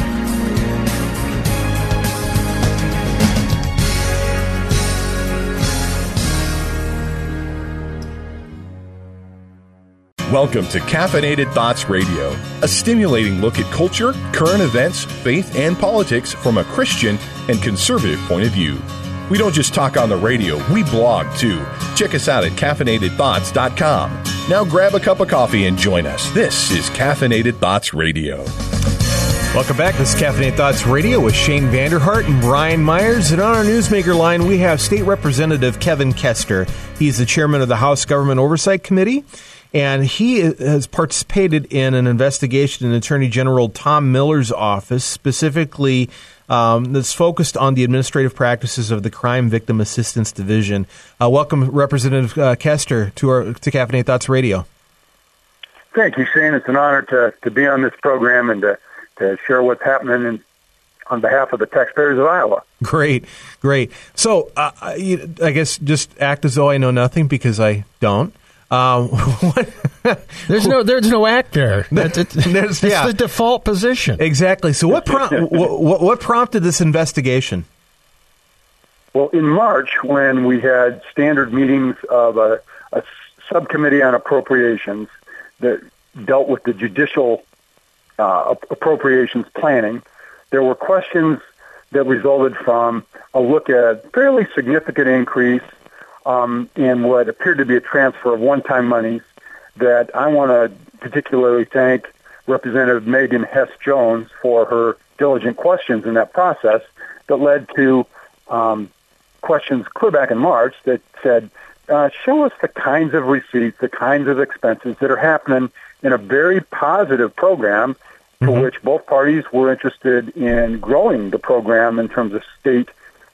[SPEAKER 1] Welcome to Caffeinated Thoughts Radio, a stimulating look at culture, current events, faith, and politics from a Christian and conservative point of view. We don't just talk on the radio, we blog too. Check us out at caffeinatedthoughts.com. Now grab a cup of coffee and join us. This is Caffeinated Thoughts Radio.
[SPEAKER 2] Welcome back. This is Caffeinated Thoughts Radio with Shane Vanderhart and Brian Myers. And on our Newsmaker line, we have State Representative Kevin Kester. He's the chairman of the House Government Oversight Committee, and he has participated in an investigation in Attorney General Tom Miller's office, specifically that's focused on the administrative practices of the Crime Victim Assistance Division. Welcome, Representative Kester, to Caffeinated Thoughts Radio.
[SPEAKER 7] Thank you, Shane. It's an honor to be on this program and to share what's happening on behalf of the taxpayers of Iowa.
[SPEAKER 2] Great. So I guess just act as though I know nothing, because I don't.
[SPEAKER 3] There's no act there. It's the default position.
[SPEAKER 2] Exactly. So what prompted this investigation?
[SPEAKER 7] Well, in March, when we had standard meetings of a subcommittee on appropriations that dealt with the judicial appropriations planning, there were questions that resulted from a look at fairly significant increase in what appeared to be a transfer of one-time monies that I want to particularly thank Representative Megan Hess-Jones for her diligent questions in that process that led to questions clear back in March that said, show us the kinds of receipts, the kinds of expenses that are happening in a very positive program for which both parties were interested in growing the program in terms of state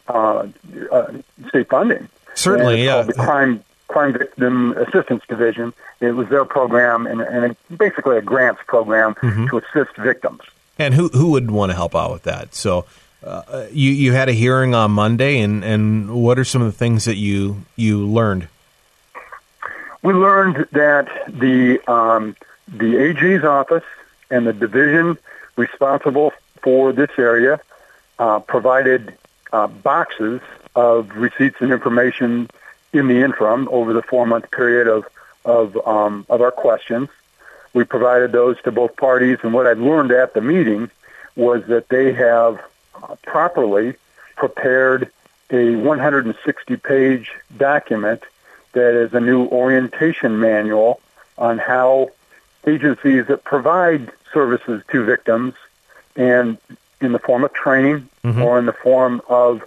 [SPEAKER 7] funding.
[SPEAKER 2] Certainly, yeah.
[SPEAKER 7] The Crime Victim Assistance Division. It was their program and basically a grants program to assist victims.
[SPEAKER 2] And who would want to help out with that? So you had a hearing on Monday, and what are some of the things that you learned?
[SPEAKER 7] We learned that the AG's office and the division responsible for this area provided boxes of receipts and information in the interim over the 4-month period of our questions. We provided those to both parties, and what I learned at the meeting was that they have properly prepared a 160-page document that is a new orientation manual on how agencies that provide services to victims, and in the form of training or in the form of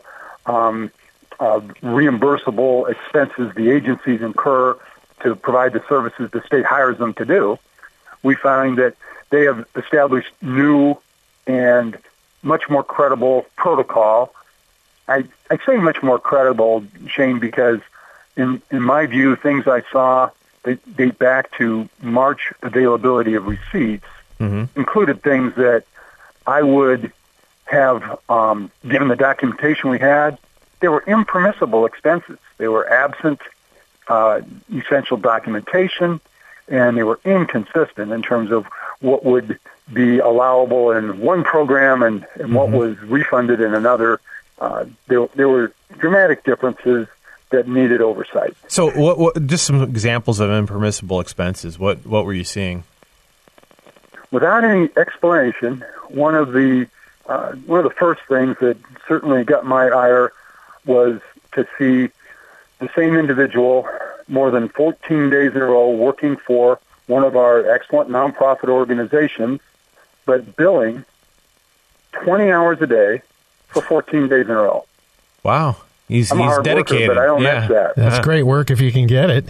[SPEAKER 7] reimbursable expenses the agencies incur to provide the services the state hires them to do, we find that they have established new and much more credible protocol. I say much more credible, Shane, because in my view, things I saw that date back to March availability of receipts included things that I would have, given the documentation we had, they were impermissible expenses. They were absent essential documentation, and they were inconsistent in terms of what would be allowable in one program and what was refunded in another. There were dramatic differences that needed oversight.
[SPEAKER 2] So what just some examples of impermissible expenses. What were you seeing?
[SPEAKER 7] Without any explanation, one of the first things that certainly got my ire was to see the same individual more than 14 days in a row working for one of our excellent nonprofit organizations, but billing 20 hours a day for 14 days in a row.
[SPEAKER 2] Wow. He's
[SPEAKER 7] I'm a hard
[SPEAKER 2] dedicated.
[SPEAKER 7] worker, but I don't miss that.
[SPEAKER 3] That's great work if you can get it.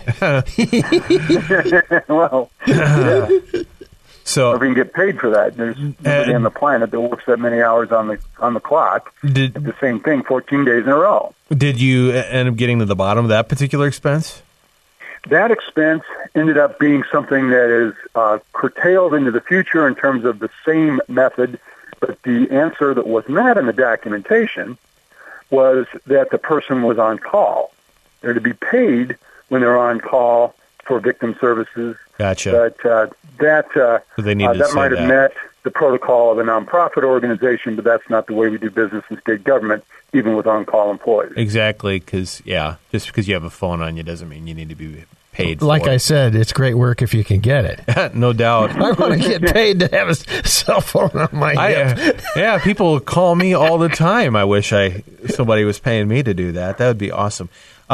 [SPEAKER 7] Well, yeah.
[SPEAKER 2] So
[SPEAKER 7] if we can get paid for that, there's nobody on the planet that works that many hours on the clock. The same thing, 14 days in a row.
[SPEAKER 2] Did you end up getting to the bottom of that particular expense?
[SPEAKER 7] That expense ended up being something that is curtailed into the future in terms of the same method, but the answer that was not in the documentation was that the person was on call. They're to be paid when they're on call for victim services.
[SPEAKER 2] Gotcha.
[SPEAKER 7] But that might have met the protocol of a nonprofit organization, but that's not the way we do business in state government, even with on-call employees.
[SPEAKER 2] Exactly, because, just because you have a phone on you doesn't mean you need to be paid for
[SPEAKER 3] Like
[SPEAKER 2] it.
[SPEAKER 3] I said, it's great work if you can get it.
[SPEAKER 2] No doubt.
[SPEAKER 3] I want to get paid to have a cell phone on my hip.
[SPEAKER 2] Yeah, people call me all the time. I wish somebody was paying me to do that. That would be awesome.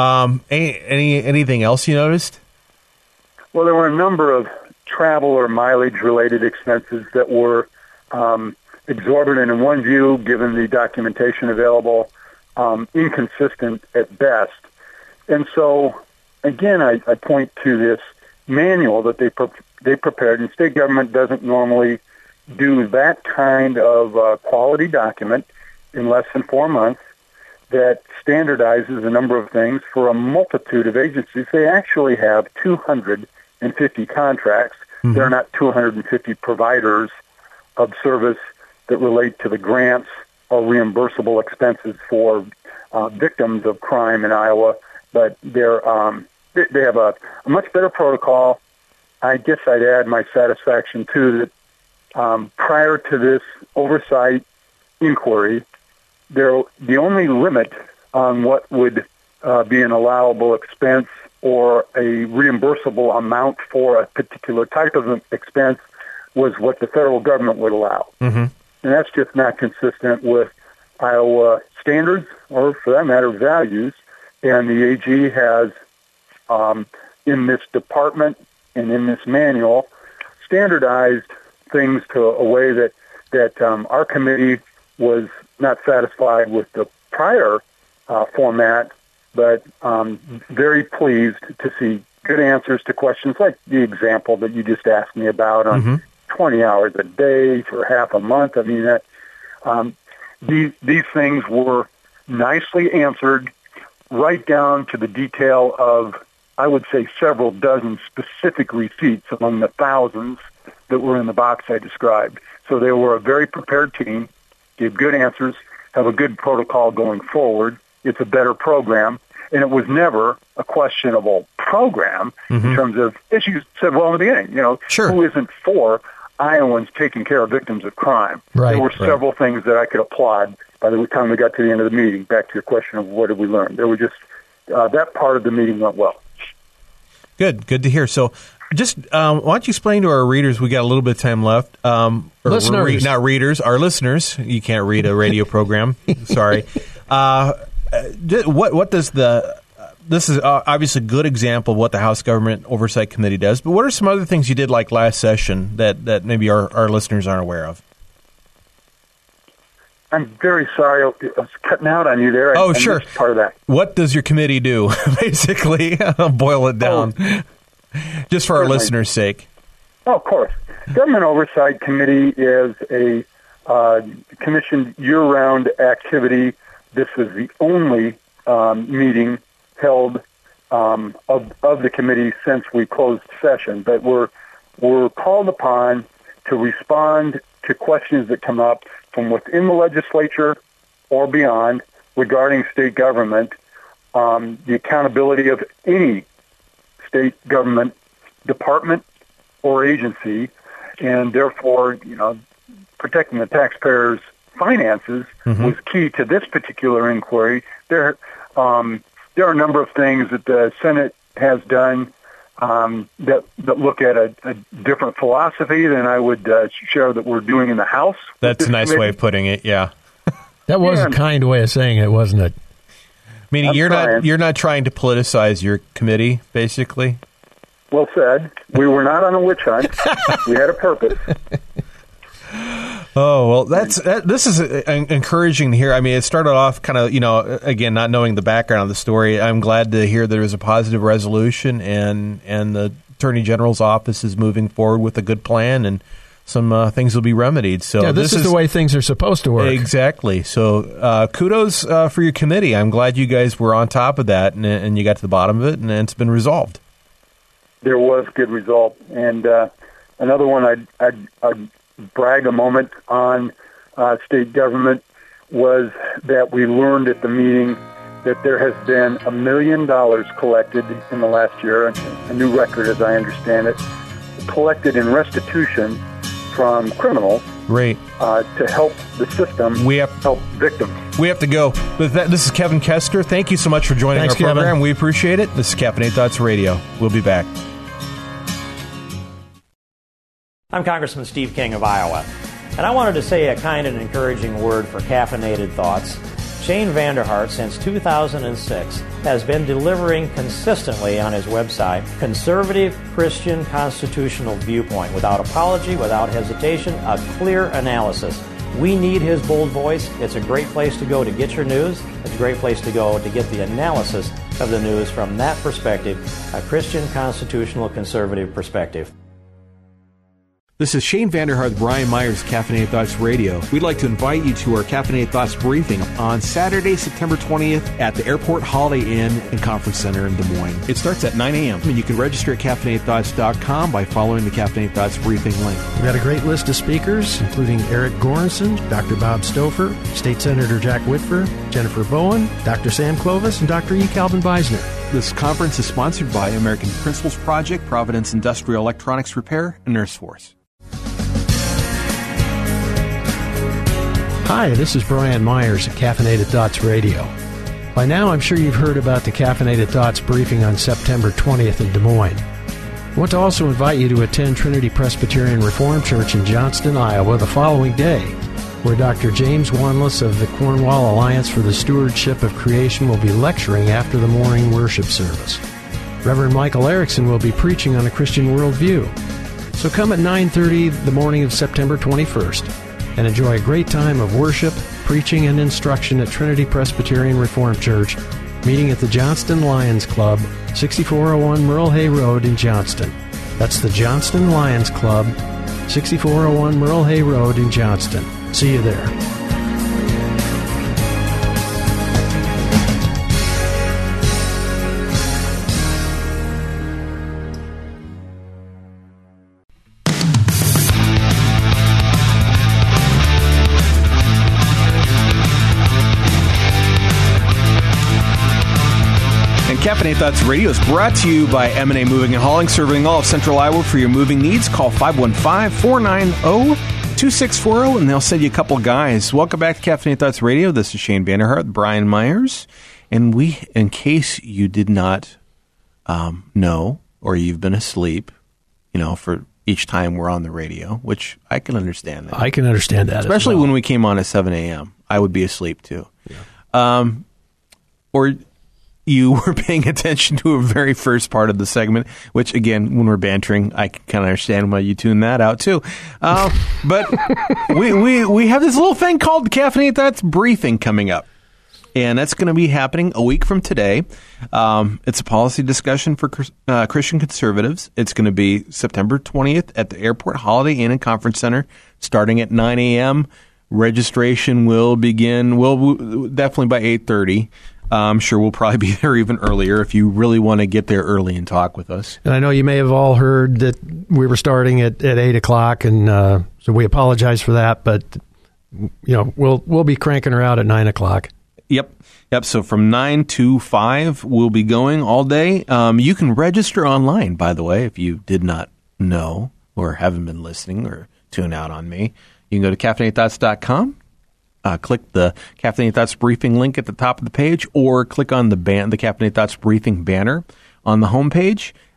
[SPEAKER 2] Anything else you noticed?
[SPEAKER 7] Well, there were a number of travel or mileage-related expenses that were exorbitant in one view, given the documentation available, inconsistent at best. And so, again, I point to this manual that they prepared, and state government doesn't normally do that kind of quality document in less than 4 months that standardizes a number of things for a multitude of agencies. They actually have 250 contracts. Mm-hmm. There are not 250 providers of service that relate to the grants or reimbursable expenses for victims of crime in Iowa, but they have a much better protocol. I guess I'd add my satisfaction, too, that prior to this oversight inquiry, the only limit on what would be an allowable expense or a reimbursable amount for a particular type of expense was what the federal government would allow. Mm-hmm. And that's just not consistent with Iowa standards or, for that matter, values. And the AG has, in this department and in this manual, standardized things to a way that our committee was not satisfied with the prior format, but very pleased to see good answers to questions like the example that you just asked me about on 20 hours a day for half a month. I mean, these things were nicely answered right down to the detail of, I would say, several dozen specific receipts among the thousands that were in the box I described. So they were a very prepared team, gave good answers, have a good protocol going forward. It's a better program, and it was never a questionable program in terms of, as you said well in the beginning, who isn't for Iowans taking care of victims of crime?
[SPEAKER 3] Right,
[SPEAKER 7] there were several things that I could applaud by the time we got to the end of the meeting. Back to your question of what did we learn? There were just, that part of the meeting went well.
[SPEAKER 2] Good to hear. So just why don't you explain to our readers, we got a little bit of time left.
[SPEAKER 3] Listeners.
[SPEAKER 2] Not readers, our listeners. You can't read a radio program. Sorry. What does this is obviously a good example of what the House Government Oversight Committee does, but what are some other things you did like last session that maybe our listeners aren't aware of?
[SPEAKER 7] I'm very sorry. I was cutting out on you there. I
[SPEAKER 2] Sure.
[SPEAKER 7] missed part of that.
[SPEAKER 2] What does your committee do, basically? I'll boil it down, just for our listeners' sake.
[SPEAKER 7] Oh, of course. Government Oversight Committee is a commissioned year-round activity. This is the only meeting held of the committee since we closed session. But we're called upon to respond to questions that come up from within the legislature or beyond regarding state government, the accountability of any state government department or agency, and therefore, protecting the taxpayers' finances was key to this particular inquiry. There are a number of things that the Senate has done that look at a different philosophy than I would share that we're doing in the House.
[SPEAKER 2] That's a nice way of putting it, yeah.
[SPEAKER 3] That was a kind way of saying it, wasn't it?
[SPEAKER 2] Meaning you're not trying to politicize your committee, basically?
[SPEAKER 7] Well said. We were not on a witch hunt. We had a purpose.
[SPEAKER 2] Oh, well, this is encouraging to hear. I mean, it started off kind of, again, not knowing the background of the story. I'm glad to hear there was a positive resolution and the Attorney General's office is moving forward with a good plan and some things will be remedied. So
[SPEAKER 3] yeah, this is the way things are supposed to work.
[SPEAKER 2] Exactly. So kudos for your committee. I'm glad you guys were on top of that and you got to the bottom of it and it's been resolved.
[SPEAKER 7] There was good result. And another one I'd brag a moment on state government was that we learned at the meeting that there has been $1 million collected in the last year, a new record as I understand it, collected in restitution from criminals.
[SPEAKER 2] Great.
[SPEAKER 7] To help the system help victims.
[SPEAKER 2] We have to go. With that, this is Kevin Kester. Thank you so much for joining our program.
[SPEAKER 3] Kevin.
[SPEAKER 2] We appreciate it. This is Caffeinated Thoughts Radio. We'll be back.
[SPEAKER 5] I'm Congressman Steve King of Iowa, and I wanted to say a kind and encouraging word for Caffeinated Thoughts. Shane Vanderhart, since 2006, has been delivering consistently on his website conservative Christian constitutional viewpoint, without apology, without hesitation, a clear analysis. We need his bold voice. It's a great place to go to get your news. It's a great place to go to get the analysis of the news from that perspective, a Christian constitutional conservative perspective.
[SPEAKER 2] This is Shane Vanderhart, Brian Myers, Caffeinated Thoughts Radio. We'd like to invite you to our Caffeinated Thoughts briefing on Saturday, September 20th at the Airport Holiday Inn and Conference Center in Des Moines. It starts at 9 a.m. and you can register at CaffeinatedThoughts.com by following the Caffeinated Thoughts briefing link.
[SPEAKER 3] We've got a great list of speakers, including Eric Goranson, Dr. Bob Stouffer, State Senator Jack Whitford, Jennifer Bowen, Dr. Sam Clovis, and Dr. E. Calvin Beisner.
[SPEAKER 2] This conference is sponsored by American Principles Project, Providence Industrial Electronics Repair, and Nurse Force.
[SPEAKER 3] Hi, this is Brian Myers at Caffeinated Thoughts Radio. By now, I'm sure you've heard about the Caffeinated Thoughts briefing on September 20th in Des Moines. I want to also invite you to attend Trinity Presbyterian Reformed Church in Johnston, Iowa the following day, where Dr. James Wanless of the Cornwall Alliance for the Stewardship of Creation will be lecturing after the morning worship service. Reverend Michael Erickson will be preaching on a Christian worldview. So come at 9:30 the morning of September 21st and enjoy a great time of worship, preaching, and instruction at Trinity Presbyterian Reformed Church, meeting at the Johnston Lions Club, 6401 Merle Hay Road in Johnston. That's the Johnston Lions Club, 6401 Merle Hay Road in Johnston. See you there.
[SPEAKER 2] Caffeinated Thoughts Radio is brought to you by M&A Moving and Hauling, serving all of Central Iowa for your moving needs. Call 515-490-2640, and they'll send you a couple of guys. Welcome back to Caffeinated Thoughts Radio. This is Shane Vanderhart, Brian Myers, and we, in case you did not know or you've been asleep, for each time we're on the radio, which I can understand that.
[SPEAKER 3] I can understand that,
[SPEAKER 2] especially
[SPEAKER 3] as well.
[SPEAKER 2] when we came on at 7 a.m. I would be asleep too. Yeah. Or you were paying attention to a very first part of the segment, which, again, when we're bantering, I can kind of understand why you tune that out, too. But we have this little thing called Caffeinated Thoughts Briefing coming up, and that's going to be happening a week from today. It's a policy discussion for Christian conservatives. It's going to be September 20th at the Airport Holiday Inn and Conference Center, starting at 9 a.m. Registration will begin, definitely by 8:30. I'm sure we'll probably be there even earlier if you really want to get there early and talk with us.
[SPEAKER 3] And I know you may have all heard that we were starting at 8 o'clock, and so we apologize for that, but we'll be cranking her out at 9 o'clock.
[SPEAKER 2] Yep. So from 9 to 5, we'll be going all day. You can register online, by the way, if you did not know or haven't been listening or tuned out on me. You can go to CaffeinatedThoughts.com. Click the Caffeinated Thoughts Briefing link at the top of the page, or click on the Caffeinated Thoughts Briefing banner on the homepage.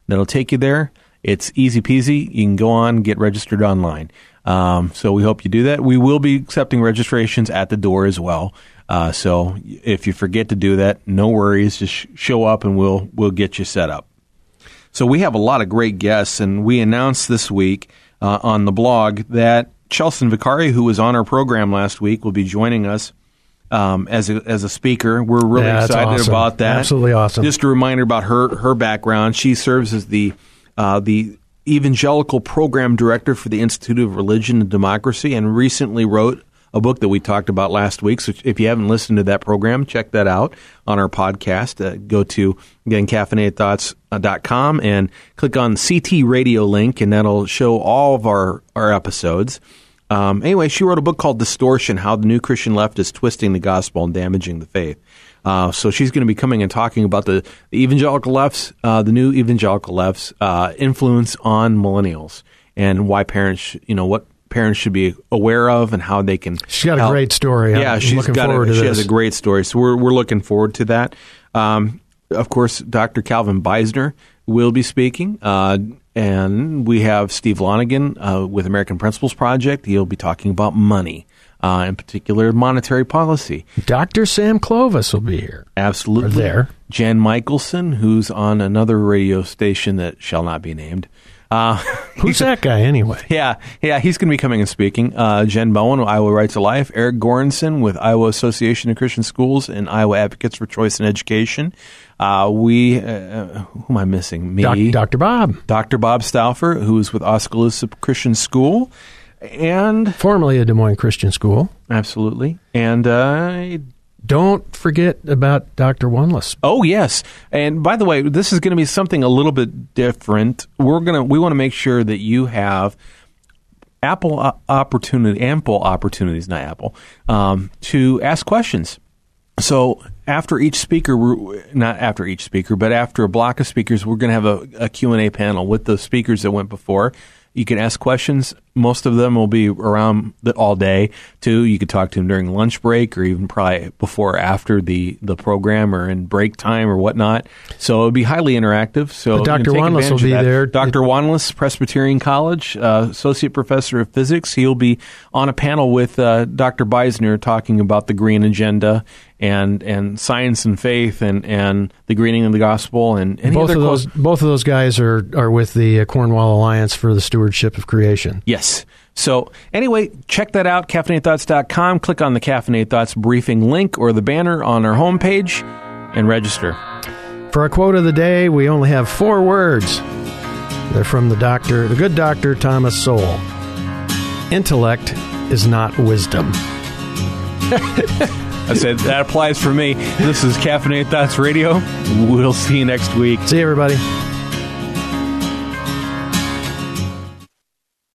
[SPEAKER 2] that'll take you there. It's easy peasy. You can go on, get registered online. So we hope you do that. We will be accepting registrations at the door as well. So if you forget to do that, no worries. Just show up and we'll get you set up. So we have a lot of great guests, and we announced this week on the blog that Chelson Vicari, who was on our program last week, will be joining us as a speaker. We're really excited about that.
[SPEAKER 3] Absolutely awesome.
[SPEAKER 2] Just a reminder about her background. She serves as the Evangelical Program Director for the Institute of Religion and Democracy, and recently wrote a book that we talked about last week. So if you haven't listened to that program, check that out on our podcast. Go to, again, caffeinatedthoughts.com and click on the CT radio link, and that'll show all of our episodes. Anyway, she wrote a book called Distortion, How the New Christian Left is Twisting the Gospel and Damaging the Faith. So she's going to be coming and talking about the evangelical left's, the new evangelical left's influence on millennials, and why parents, what parents should be aware of and how they can.
[SPEAKER 3] She's got a great story.
[SPEAKER 2] Yeah, she has a great story. So we're looking forward to that. Of course, Dr. Calvin Beisner will be speaking, and we have Steve Lonergan with American Principles Project. He'll be talking about money. In particular, monetary policy.
[SPEAKER 3] Dr. Sam Clovis will be here.
[SPEAKER 2] Absolutely.
[SPEAKER 3] There.
[SPEAKER 2] Jen Michelson, who's on another radio station that shall not be named.
[SPEAKER 3] Who's that guy anyway?
[SPEAKER 2] Yeah, he's going to be coming and speaking. Jen Bowen with Iowa Right to Life. Eric Goranson with Iowa Association of Christian Schools and Iowa Advocates for Choice in Education. Who am I missing? Me.
[SPEAKER 3] Dr. Bob.
[SPEAKER 2] Dr. Bob Stauffer, who's with Oskaloosa Christian School. And
[SPEAKER 3] formerly a Des Moines Christian School.
[SPEAKER 2] Absolutely. And
[SPEAKER 3] don't forget about Dr. Wanless.
[SPEAKER 2] Oh, yes. And by the way, this is going to be something a little bit different. We want to make sure that you have ample opportunities, not Apple, to ask questions. So after each speaker, not after each speaker, but after a block of speakers, we're going to have a Q&A panel with the speakers that went before. You can ask questions. Most of them will be around all day, too. You could talk to them during lunch break or even probably before or after the program or in break time or whatnot. So it'll be highly interactive. So
[SPEAKER 3] Dr. Wanless will be there.
[SPEAKER 2] Dr. Wanless, Presbyterian College, Associate Professor of Physics. He'll be on a panel with Dr. Beisner talking about the Green Agenda and science and faith and the greening of the gospel and
[SPEAKER 3] both of those guys are with the Cornwall Alliance for the Stewardship of Creation.
[SPEAKER 2] Yes. So anyway, check that out, caffeinatedthoughts.com. Click on the Caffeinated Thoughts briefing link or the banner on our homepage and register.
[SPEAKER 3] For our quote of the day, we only have 4 words. They're from the good Dr. Thomas Sowell. Intellect is not wisdom.
[SPEAKER 2] I said that applies for me. This is Caffeinated Thoughts Radio. We'll see you next week.
[SPEAKER 3] See you, everybody.